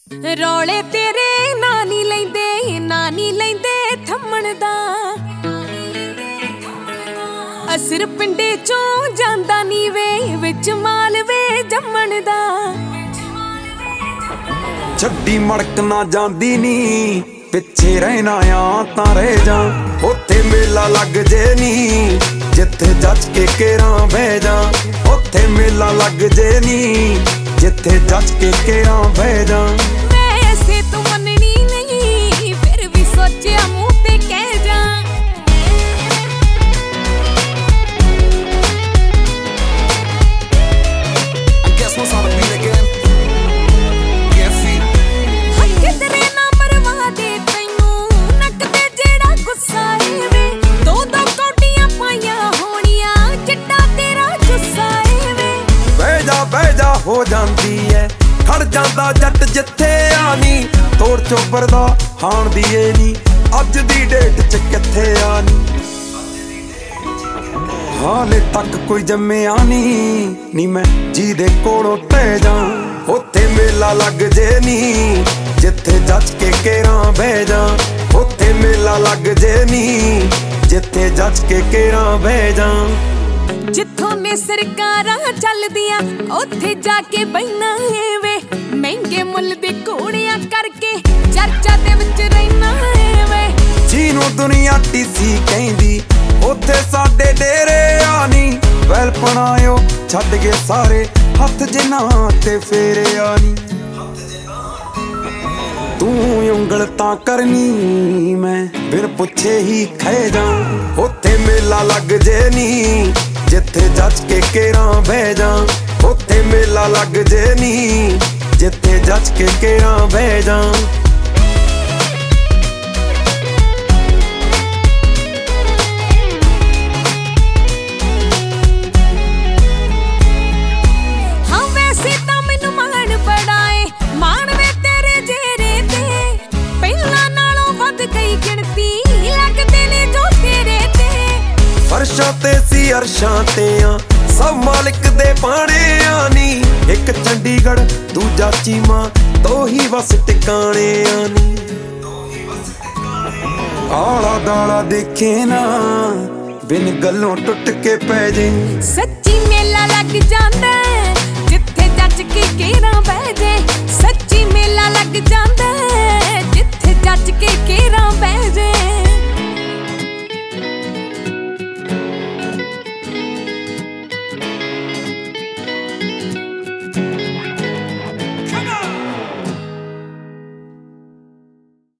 ਰੌਲੇ ਤੇਰੇ ਨਾਂ ਨੀ ਲੈਂਦੇ ਥੰਮਣ ਦਾ ਅਸਰ ਪਿੰਡੇ ਚੋਂ ਜਾਂਦਾ ਨੀ ਵੇ ਵਿੱਚ ਮਾਲਵੇ ਜੰਮਣ ਦਾ ਛੱਡੀ ਮੜਕ ਨਾ ਜਾਂਦੀ ਨੀ ਪਿੱਛੇ ਰਹਿਣਾ ਆ ਤਾਂ ਰਹਿ ਜਾ ਉੱਥੇ ਮੇਲਾ ਲੱਗ ਜੇ ਨੀ ਜਿੱਥੇ ਜੱਜ ਕੇ ਕੇਰਾਂ ਬਹਿ ਜਾ ਉੱਥੇ ਮੇਲਾ ਲੱਗ ਜੇ ਨੀ ਜਿੱਥੇ ਜੱਜ ਕੇ ਕੇਰਾਂ ਬਹਿ ਜਾ ਵੈਸੇ ਤੂੰ ਮੰਨਣੀ ਨਹੀਂ ਫਿਰ ਵੀ ਸੋਚਿਆ ਮੂੰਹ ਤੇ ਕਹਿ ਜਾ ਕਿਧਰੇ ਨਾ ਮਰਵਾ ਦੇ ਤੈਨੂੰ ਨੱਕ ਤੇ ਜਿਹੜਾ ਗੁੱਸਾ ਏ ਵੇ ਦੋ ਕੌਡੀਆਂ ਪਾਈਆਂ ਹੋਣੀਆਂ ਕਿੱਡਾ ਤੇਰਾ ਗੁੱਸਾ ਏ ਵੇ ਬਹਿ ਜਾ ਹੋ ਜਾਂਦੀ ਐ ਖੜ ਜਾਂਦਾ ਜੱਟ ਜਿੱਥੇ ਆ ਨੀ ਤੋੜ ਚੋਬਰ ਦਾ ਹਾਣ ਦੀ ਏ ਨੀ ਅੱਜ ਦੀ ਡੇਟ ਚ ਕਿੱਥੇ ਆ ਨੀ ਹਾਲੇ ਤੱਕ ਕੋਈ ਜੰਮਿਆ ਨੀ ਮੈਂ ਜਿਹਦੇ ਕੋਲੋਂ ਟਹਿ ਜਾ ਉੱਥੇ ਮੇਲਾ ਲੱਗ ਜੇ ਨੀ ਜਿੱਥੇ ਜੱਜ ਕੇ ਕੇਰਾਂ ਬਹਿ ਜਾ ਉੱਥੇ ਮੇਲਾ ਲੱਗ ਜੇ ਨੀ ਜਿੱਥੇ ਜੱਜ ਕੇ ਕੇਰਾਂ ਬਹਿ ਜਾ ਜਿੱਥੋਂ ਨੇ ਸਰਕਾਰਾਂ ਚੱਲਦੀਆਂ ਉੱਥੇ ਜਾ ਕੇ ਬਹਿਣਾ ਏ ਵੇ ਮਹਿੰਗੇ ਮੁੱਲ ਦੇ ਘੋੜਿਆਂ ਕਰਕੇ ਚਰਚਾ ਦੇ ਵਿੱਚ ਰਹਿਣਾ ਏ ਵੇ ਜਿਹਨੂੰ ਦੁਨੀਆ ਟੀਸੀ ਕਹਿੰਦੀ ਉੱਥੇ ਸਾਡੇ ਡੇਰੇ ਆ ਨੀ ਵੈਲ ਪਣਾਇਓ ਛੱਡ ਗਏ ਸਾਰੇ ਹੱਥ ਜਿਨ੍ਹਾਂ ਤੇ ਫੇਰੇ ਆ ਨੀ ਤੂੰ ਉਂਗਲ ਤਾਂ ਕਰਨੀ ਮੈਂ ਬਿਨ ਪੁੱਛੇ ਹੀ ਖਹਿ ਜਾ ਉੱਥੇ ਮੇਲਾ ਲੱਗ ਜੇ ਨੀ ਜਿੱਥੇ ਜੱਜ ਕੇ ਕੇਰਾਂ ਬਹਿ ਜਾ ਉੱਥੇ ਮੇਲਾ ਲੱਗ ਜੇ ਨੀ ਜਿੱਥੇ ਜੱਜ ਕੇ ਕੇਰਾਂ ਬਹਿ ਜਾ ਫਰਸ਼ਾਂ ਤੇ ਸੀ ਅਰਸ਼ਾਂ ਤੇ ਆ ਸਭ ਮਾਲਿਕ ਦੇ ਬਾਣੇ ਆ ਨੀ ਇੱਕ ਚੰਡੀਗੜ੍ਹ ਦੂਜਾ ਚੀਮਾ ਦੋ ਹੀ ਬਸ ਟਿਕਾਣੇ ਆ ਨੀ ਆਲਾ ਦਾਲਾ ਦੇਖੇ ਨਾ ਬਿਨ ਗੱਲੋਂ ਟੁੱਟ ਕੇ ਪੈ ਜੇ ਸੱਚੀ ਮੇਲਾ ਲੱਗ ਜਾਂਦਾ